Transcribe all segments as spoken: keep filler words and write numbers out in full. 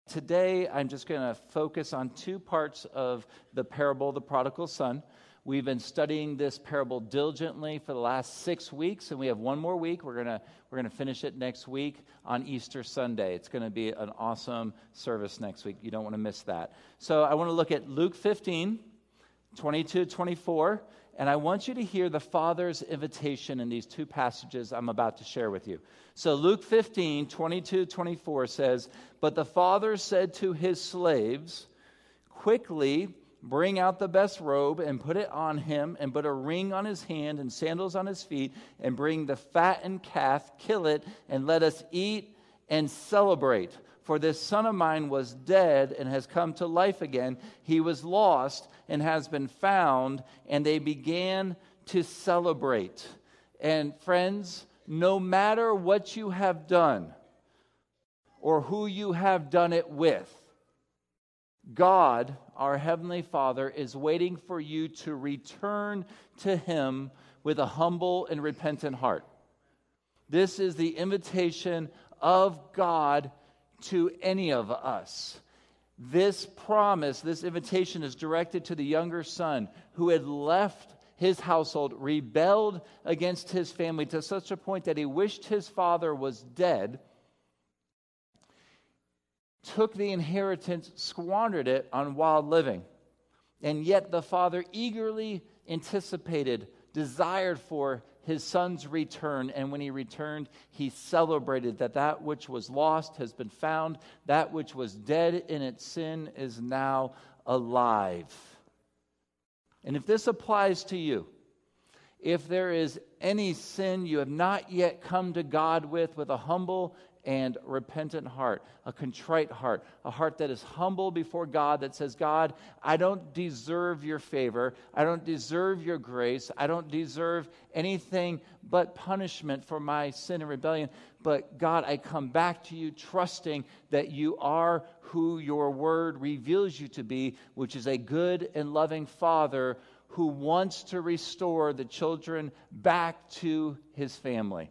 Today, I'm just going to focus on two parts of the parable of the prodigal son. We've been studying this parable diligently for the last six weeks, and we have one more week. We're gonna we're gonna finish it next week on Easter Sunday. It's going to be an awesome service next week. You don't want to miss that. So I want to look at Luke fifteen, twenty-two to twenty-four, and I want you to hear the Father's invitation in these two passages I'm about to share with you. So Luke fifteen, twenty-two to twenty-four says, "But the father said to his slaves, 'Quickly bring out the best robe and put it on him, and put a ring on his hand and sandals on his feet, and bring the fattened calf, kill it, and let us eat and celebrate. For this son of mine was dead and has come to life again. He was lost and has been found.' And they began to celebrate." And friends, no matter what you have done or who you have done it with, God, our Heavenly Father, is waiting for you to return to Him with a humble and repentant heart. This is the invitation of God to any of us. This promise, this invitation is directed to the younger son who had left his household, rebelled against his family to such a point that he wished his father was dead, took the inheritance, squandered it on wild living. And yet the father eagerly anticipated, desired for his son's return. And when he returned, he celebrated that that which was lost has been found. That which was dead in its sin is now alive. And if this applies to you, if there is any sin you have not yet come to God with, with a humble and repentant heart, a contrite heart, a heart that is humble before God, that says, "God, I don't deserve your favor. I don't deserve your grace. I don't deserve anything but punishment for my sin and rebellion. But God, I come back to you trusting that you are who your word reveals you to be, which is a good and loving Father who wants to restore the children back to his family."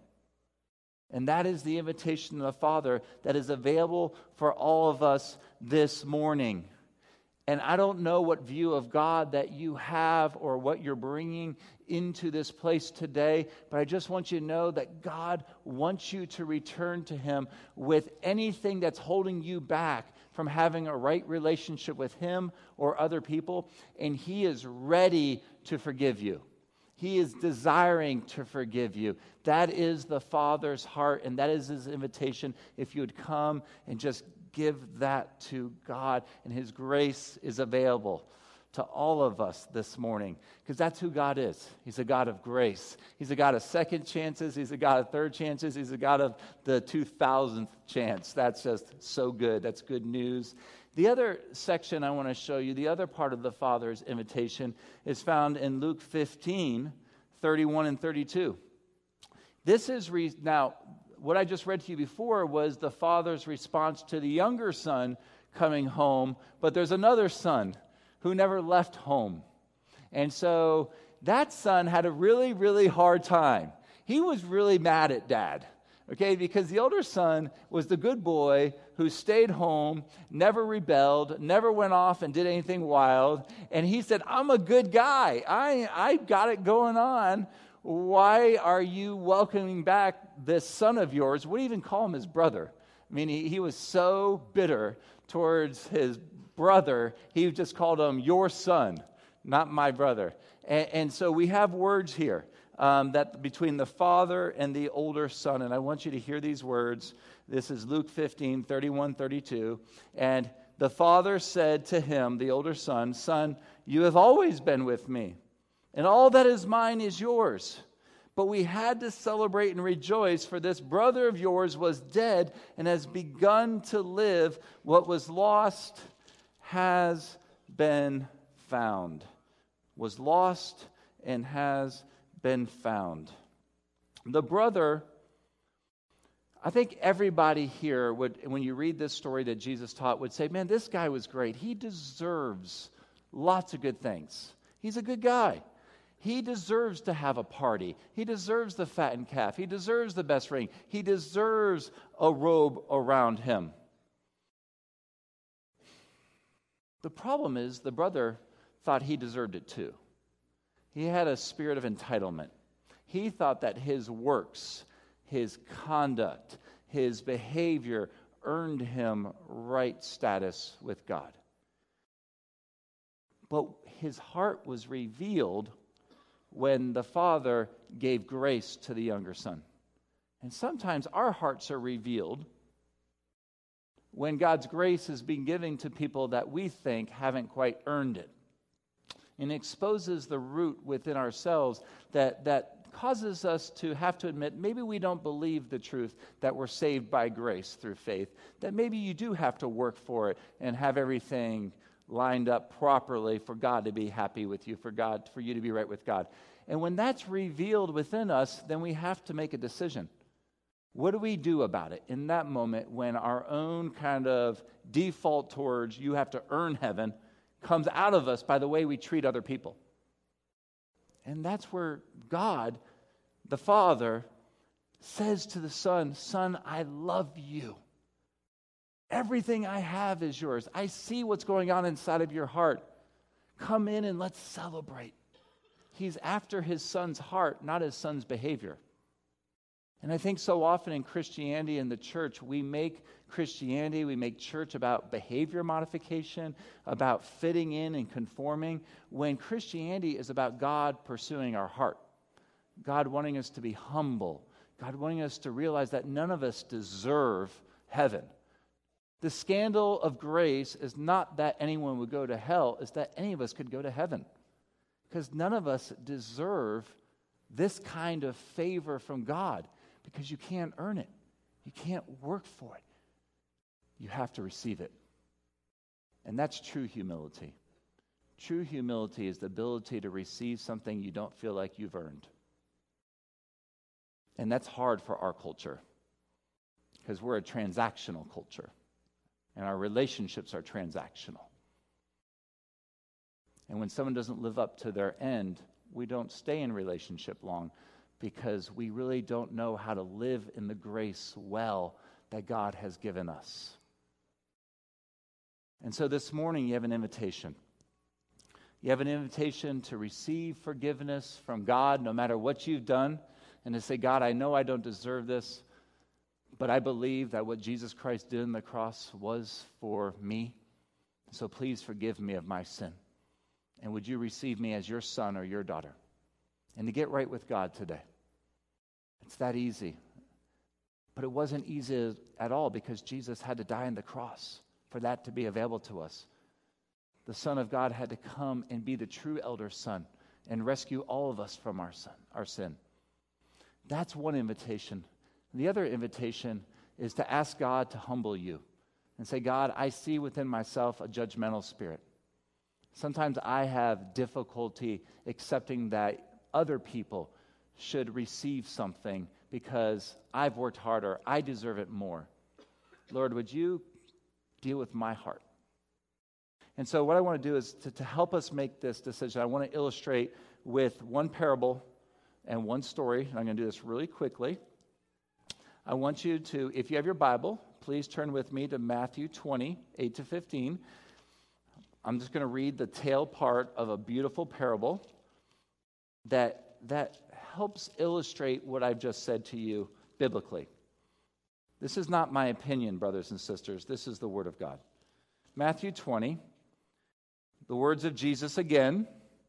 And that is the invitation of the Father that is available for all of us this morning. And I don't know what view of God that you have or what you're bringing into this place today, but I just want you to know that God wants you to return to Him with anything that's holding you back from having a right relationship with Him or other people, and He is ready to forgive you. He is desiring to forgive you. That is the Father's heart, and that is His invitation. If you would come and just give that to God, and His grace is available to all of us this morning, because that's who God is. He's a God of grace. He's a God of second chances. He's a God of third chances. He's a God of the two thousandth chance. That's just so good. That's good news. The other section I want to show you, the other part of the Father's invitation, is found in Luke fifteen, thirty-one and thirty-two. This is, re- now, what I just read to you before was the Father's response to the younger son coming home, but there's another son who never left home. And so that son had a really, really hard time. He was really mad at dad. Okay, because the older son was the good boy who stayed home, never rebelled, never went off and did anything wild. And he said, "I'm a good guy. I I got it going on. Why are you welcoming back this son of yours?" What do you even call him his brother? I mean, he, he was so bitter towards his brother, he just called him your son, not my brother. And, and so we have words here. Um, that between the father and the older son. And I want you to hear these words. This is Luke fifteen, thirty-one, thirty-two. "And the father said to him," the older son, "Son, you have always been with me, and all that is mine is yours. But we had to celebrate and rejoice, for this brother of yours was dead and has begun to live. What was lost has been found." Was lost and has been found. The brother, I think everybody here would, when you read this story that Jesus taught, would say, "Man, this guy was great. He deserves lots of good things. He's a good guy. He deserves to have a party. He deserves the fattened calf. He deserves the best ring. He deserves a robe around him." The problem is the brother thought he deserved it too. He had a spirit of entitlement. He thought that his works, his conduct, his behavior earned him right status with God. But his heart was revealed when the father gave grace to the younger son. And sometimes our hearts are revealed when God's grace is being given to people that we think haven't quite earned it. And exposes the root within ourselves that, that causes us to have to admit maybe we don't believe the truth that we're saved by grace through faith, that maybe you do have to work for it and have everything lined up properly for God to be happy with you, for God, for you to be right with God. And when that's revealed within us, then we have to make a decision. What do we do about it in that moment when our own kind of default towards you have to earn heaven comes out of us by the way we treat other people? And that's where God, the Father, says to the Son, Son, I love you. Everything I have is yours. I see what's going on inside of your heart. Come in and let's celebrate. He's after his son's heart, not his son's behavior. And I think so often in Christianity and the church, we make Christianity, we make church about behavior modification, about fitting in and conforming, when Christianity is about God pursuing our heart, God wanting us to be humble, God wanting us to realize that none of us deserve heaven. The scandal of grace is not that anyone would go to hell, it's that any of us could go to heaven. Because none of us deserve this kind of favor from God, because you can't earn it. You can't work for it. You have to receive it. And that's true humility. True humility is the ability to receive something you don't feel like you've earned. And that's hard for our culture, because we're a transactional culture, and our relationships are transactional. And when someone doesn't live up to their end, we don't stay in relationship long, because we really don't know how to live in the grace well that God has given us. And so this morning you have an invitation. You have an invitation to receive forgiveness from God no matter what you've done, and to say, God, I know I don't deserve this, but I believe that what Jesus Christ did on the cross was for me. So please forgive me of my sin. And would you receive me as your son or your daughter? And to get right with God today. It's that easy. But it wasn't easy at all, because Jesus had to die on the cross for that to be available to us. The Son of God had to come and be the true elder son and rescue all of us from our son, our sin. That's one invitation. The other invitation is to ask God to humble you and say, God, I see within myself a judgmental spirit. Sometimes I have difficulty accepting that other people should receive something because I've worked harder. I deserve it more. Lord, would you deal with my heart? And so what I want to do is to, to help us make this decision, I want to illustrate with one parable and one story. And I'm going to do this really quickly. I want you to, if you have your Bible, please turn with me to Matthew twenty, eight to fifteen. I'm just going to read the tail part of a beautiful parable that, that helps illustrate what I've just said to you biblically. This is not my opinion, brothers and sisters. This is the Word of God. Matthew twenty, the words of Jesus again.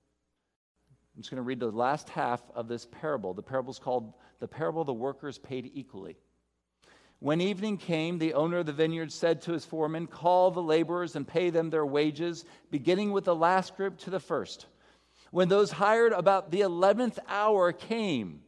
I'm just going to read the last half of this parable. The parable is called the parable of the workers paid equally. When evening came, the owner of the vineyard said to his foreman, call the laborers and pay them their wages, beginning with the last group to the first. When those hired about the eleventh hour came,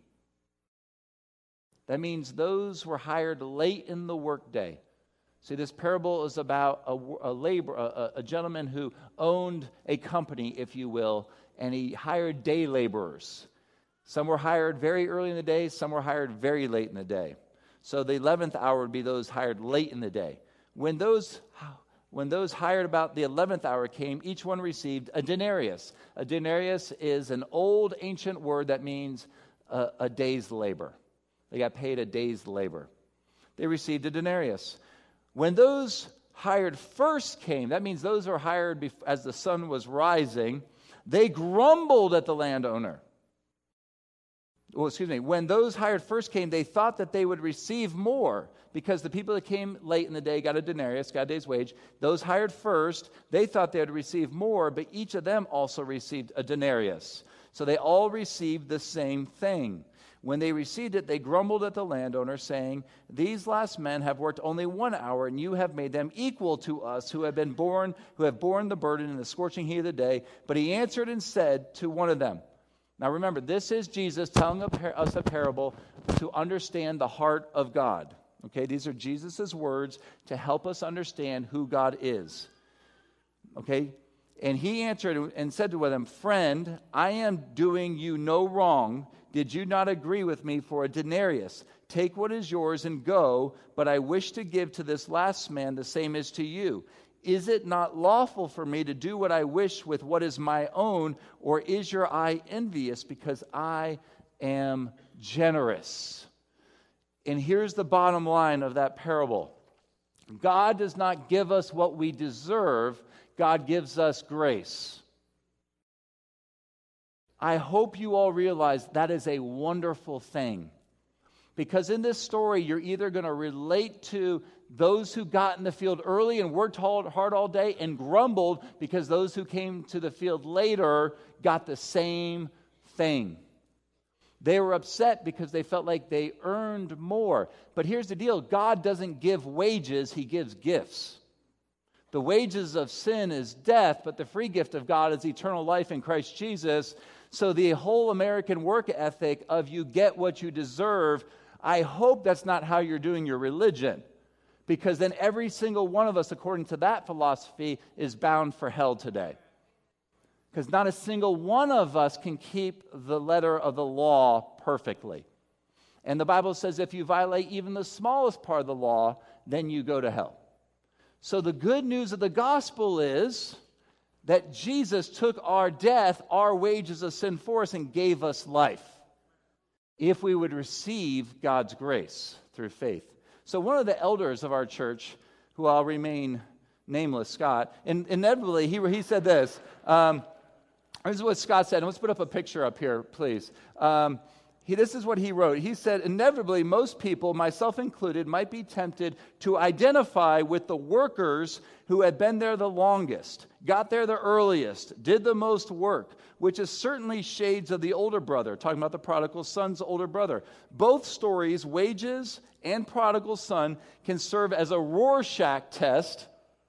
that means those were hired late in the workday. See, this parable is about a, a labor, a, a gentleman who owned a company, if you will, and he hired day laborers. Some were hired very early in the day, some were hired very late in the day. So the eleventh hour would be those hired late in the day. When those, when those hired about the eleventh hour came, each one received a denarius. A denarius is an old ancient word that means a, a day's labor. They got paid a day's labor. They received a denarius. When those hired first came, that means those who were hired bef- as the sun was rising, they grumbled at the landowner. Well, excuse me, when those hired first came, they thought that they would receive more because the people that came late in the day got a denarius, got a day's wage. Those hired first, they thought they would receive more, but each of them also received a denarius. So they all received the same thing. When they received it, they grumbled at the landowner, saying, "These last men have worked only one hour, and you have made them equal to us who have been born, who have borne the burden in the scorching heat of the day." But he answered and said to one of them. Now remember, this is Jesus telling us a parable to understand the heart of God. Okay, these are Jesus' words to help us understand who God is. Okay, and he answered and said to them, "Friend, I am doing you no wrong. Did you not agree with me for a denarius? Take what is yours and go, but I wish to give to this last man the same as to you. Is it not lawful for me to do what I wish with what is my own, or is your eye envious because I am generous?" And here's the bottom line of that parable. God does not give us what we deserve. God gives us grace. I hope you all realize that is a wonderful thing. Because in this story, you're either going to relate to those who got in the field early and worked hard all day and grumbled because those who came to the field later got the same thing. They were upset because they felt like they earned more. But here's the deal. God doesn't give wages, he gives gifts. The wages of sin is death, but the free gift of God is eternal life in Christ Jesus. So the whole American work ethic of you get what you deserve, I hope that's not how you're doing your religion. Because then every single one of us, according to that philosophy, is bound for hell today. Because not a single one of us can keep the letter of the law perfectly. And the Bible says if you violate even the smallest part of the law, then you go to hell. So the good news of the gospel is that Jesus took our death, our wages of sin for us, and gave us life if we would receive God's grace through faith. So one of the elders of our church, who I'll remain nameless, Scott, and inevitably he, he said this. Um, this is what Scott said. And let's put up a picture up here, please. Um, He, this is what he wrote. He said, "Inevitably, most people, myself included, might be tempted to identify with the workers who had been there the longest, got there the earliest, did the most work, which is certainly shades of the older brother," talking about the prodigal son's older brother. Both stories, wages and prodigal son, can serve as a Rorschach test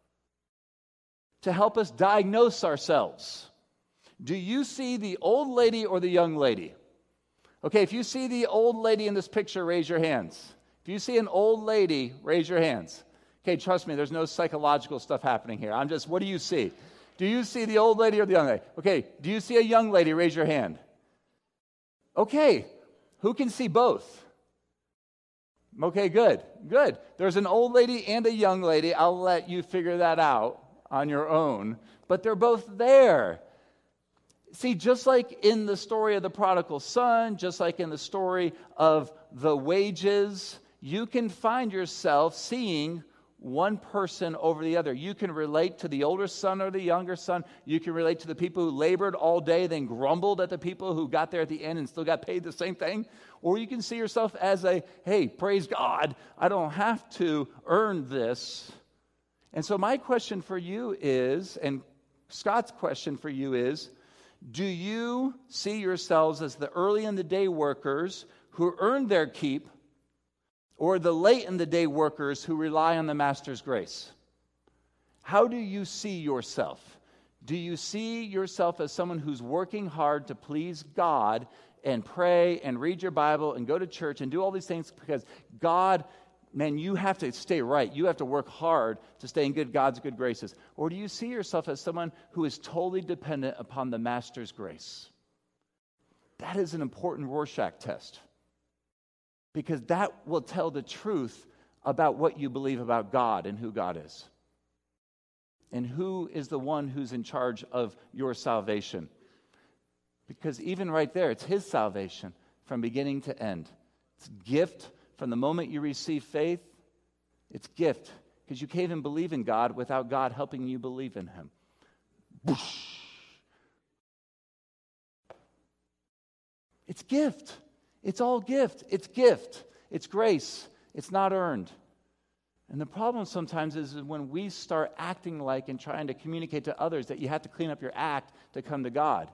to help us diagnose ourselves. Do you see the old lady or the young lady? Okay, if you see the old lady in this picture, raise your hands. If you see an old lady, raise your hands. Okay, trust me, there's no psychological stuff happening here. I'm just, what do you see? Do you see the old lady or the young lady? Okay, do you see a young lady? Raise your hand. Okay, who can see both? Okay, good, good. There's an old lady and a young lady. I'll let you figure that out on your own, but they're both there. See, just like in the story of the prodigal son, just like in the story of the wages, you can find yourself seeing one person over the other. You can relate to the older son or the younger son. You can relate to the people who labored all day, then grumbled at the people who got there at the end and still got paid the same thing. Or you can see yourself as a, hey, praise God, I don't have to earn this. And so my question for you is, and Scott's question for you is, do you see yourselves as the early in the day workers who earned their keep, or the late in the day workers who rely on the master's grace? How do you see yourself? Do you see yourself as someone who's working hard to please God and pray and read your Bible and go to church and do all these things because God, man, you have to stay right. You have to work hard to stay in good God's good graces. Or do you see yourself as someone who is totally dependent upon the master's grace? That is an important Rorschach test, because that will tell the truth about what you believe about God and who God is, and who is the one who's in charge of your salvation. Because even right there, it's his salvation from beginning to end. It's a gift. From the moment you receive faith, it's gift, because you can't even believe in God without God helping you believe in him. Whoosh. It's gift. It's all gift. It's gift. It's grace. It's not earned. And the problem sometimes is when we start acting like and trying to communicate to others that you have to clean up your act to come to God.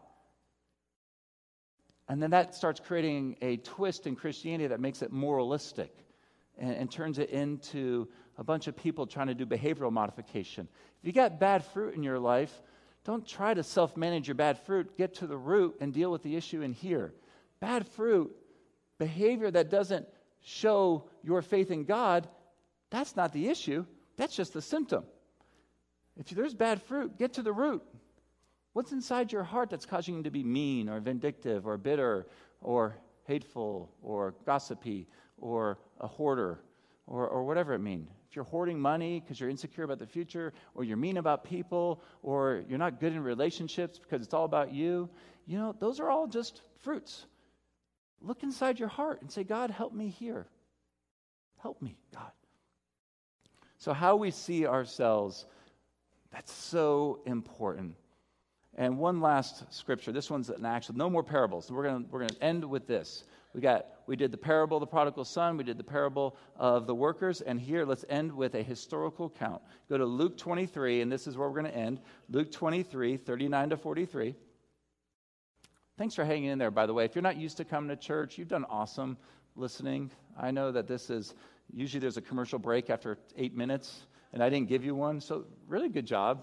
And then that starts creating a twist in Christianity that makes it moralistic and, and turns it into a bunch of people trying to do behavioral modification. If you got bad fruit in your life, don't try to self-manage your bad fruit. Get to the root and deal with the issue in here. Bad fruit, behavior that doesn't show your faith in God, that's not the issue. That's just the symptom. If there's bad fruit, get to the root. What's inside your heart that's causing you to be mean or vindictive or bitter or hateful or gossipy or a hoarder or, or whatever it means? If you're hoarding money because you're insecure about the future, or you're mean about people, or you're not good in relationships because it's all about you, you know, those are all just fruits. Look inside your heart and say, God, help me here. Help me, God. So how we see ourselves, that's so important. And one last scripture. This one's an actual, no more parables. We're going we're going to end with this. We got we did the parable of the prodigal son, we did the parable of the workers, and here let's end with a historical account. Go to Luke twenty-three, and this is where we're going to end. Luke twenty-three, thirty-nine to forty-three. Thanks for hanging in there, by the way. If you're not used to coming to church, you've done awesome listening. I know that this is, usually there's a commercial break after eight minutes, and I didn't give you one, so really good job.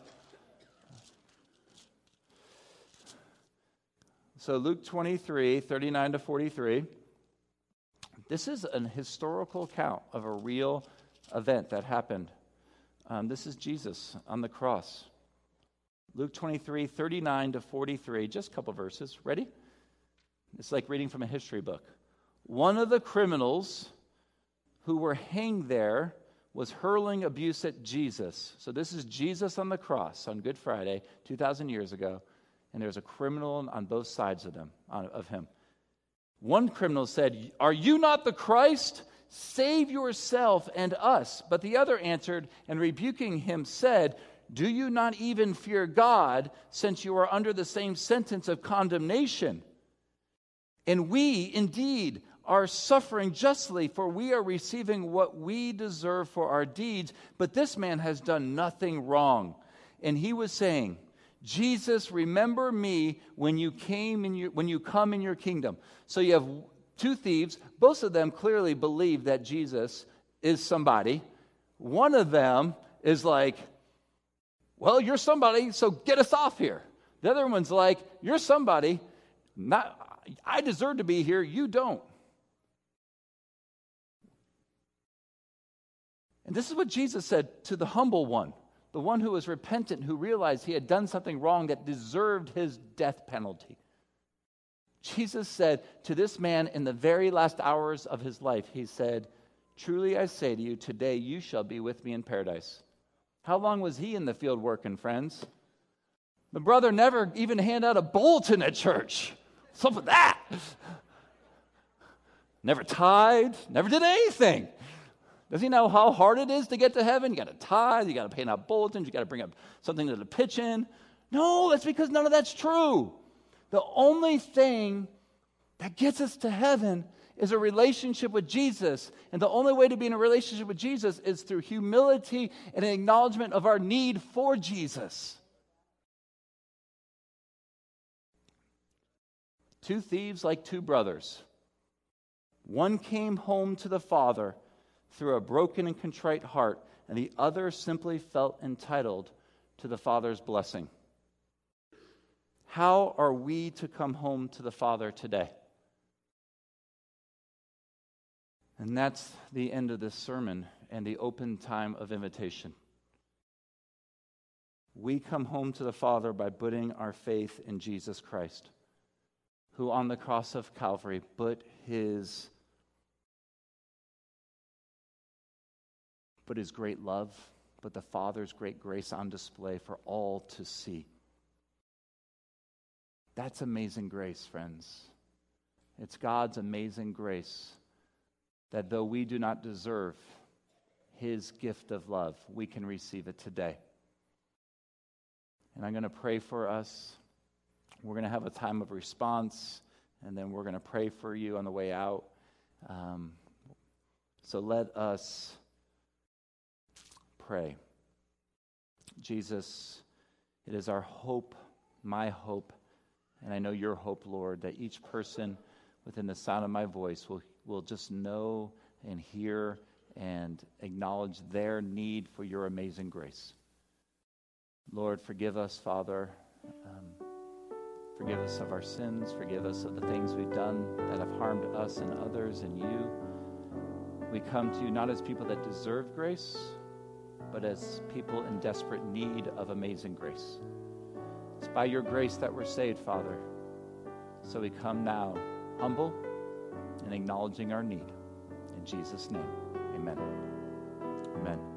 So Luke twenty-three, thirty-nine to forty-three. This is an historical account of a real event that happened. Um, this is Jesus on the cross. Luke twenty-three, thirty-nine to forty-three, just a couple verses. Ready? It's like reading from a history book. One of the criminals who were hanged there was hurling abuse at Jesus. So this is Jesus on the cross on Good Friday, two thousand years ago, and there's a criminal on both sides of them, of him. One criminal said, "Are you not the Christ? Save yourself and us." But the other answered and rebuking him said, "Do you not even fear God, since you are under the same sentence of condemnation? And we, indeed, are suffering justly, for we are receiving what we deserve for our deeds, but this man has done nothing wrong." And he was saying, "Jesus, remember me when you came in your, when you come in your kingdom." So you have two thieves. Both of them clearly believe that Jesus is somebody. One of them is like, "Well, you're somebody, so get us off here." The other one's like, "You're somebody, not I deserve to be here, you don't." And this is what Jesus said to the humble one, the one who was repentant, who realized he had done something wrong that deserved his death penalty. Jesus said to this man in the very last hours of his life, he said, "Truly I say to you, today you shall be with me in paradise." How long was he in the field working, friends? The brother never even handed out a bulletin at church. What's up with that? Never tithed, never did anything. Does he know how hard it is to get to heaven? You got to tithe, you got to pay out bulletins, you got to bring up something to the pitch in. No, that's because none of that's true. The only thing that gets us to heaven is a relationship with Jesus. And the only way to be in a relationship with Jesus is through humility and an acknowledgement of our need for Jesus. Two thieves like two brothers. One came home to the Father through a broken and contrite heart, and the other simply felt entitled to the Father's blessing. How are we to come home to the Father today? And that's the end of this sermon and the open time of invitation. We come home to the Father by putting our faith in Jesus Christ, who on the cross of Calvary put his put his great love, but the Father's great grace on display for all to see. That's amazing grace, friends. It's God's amazing grace that though we do not deserve his gift of love, we can receive it today. And I'm going to pray for us. We're going to have a time of response, and then we're going to pray for you on the way out. Um, so let us pray. Jesus, it is our hope, my hope, and I know your hope, Lord, that each person within the sound of my voice will, will just know and hear and acknowledge their need for your amazing grace. Lord, forgive us, Father. Um, forgive us of our sins. Forgive us of the things we've done that have harmed us and others and you. We come to you not as people that deserve grace, but as people in desperate need of amazing grace. It's by your grace that we're saved, Father. So we come now, humble and acknowledging our need. In Jesus' name, amen. Amen.